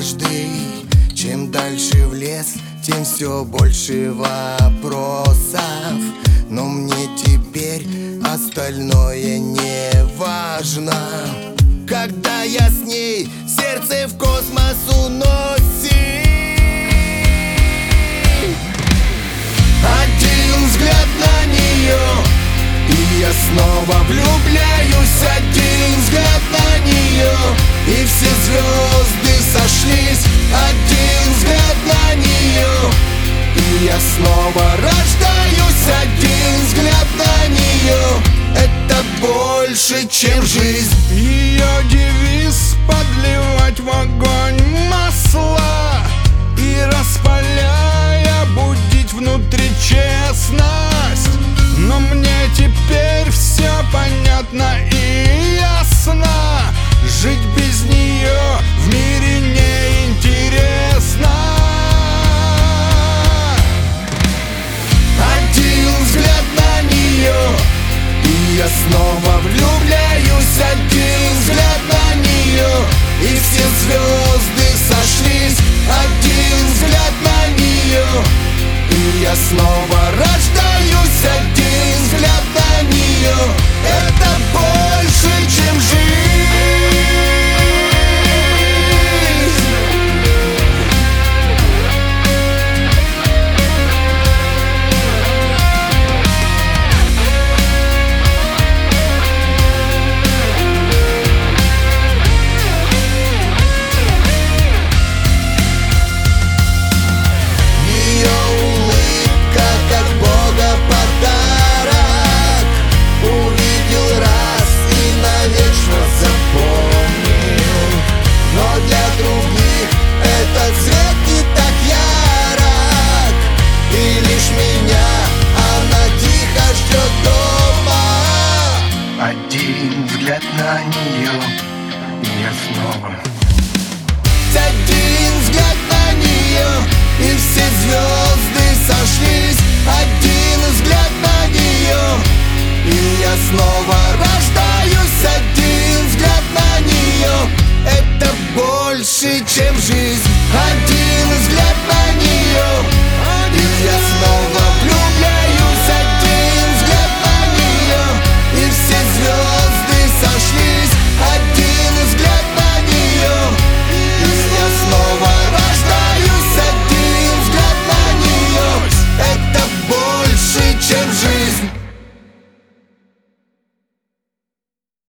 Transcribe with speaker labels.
Speaker 1: каждый. Чем дальше в лес, тем все больше вопросов. Но мне теперь остальное не важно. Когда я с ней, сердце в космос уносит. Один взгляд на нее, и я снова влюбляюсь. Один взгляд на нее, и все звезды сошлись. Один взгляд на нее, и я снова рождаюсь. Один взгляд на нее — это больше, чем жизнь.
Speaker 2: Ее девиз — подливать в огонь масла и, распаляя, будить внутри честность. Но мне теперь все понятно и ясно. Жить без нее в мире неинтересно.
Speaker 1: Один взгляд на нее, и я снова влюбляюсь. Один взгляд на нее, и все звезды сошлись. Один взгляд на нее, и я снова рождаюсь. Один взгляд на нее — это больше, чем жизнь. Один взгляд на нее, и я снова. Один взгляд на нее, и все звезды сошлись. Один взгляд на нее, и я снова рождаюсь. Один взгляд на нее — это больше, чем жизнь. Один взгляд на нее.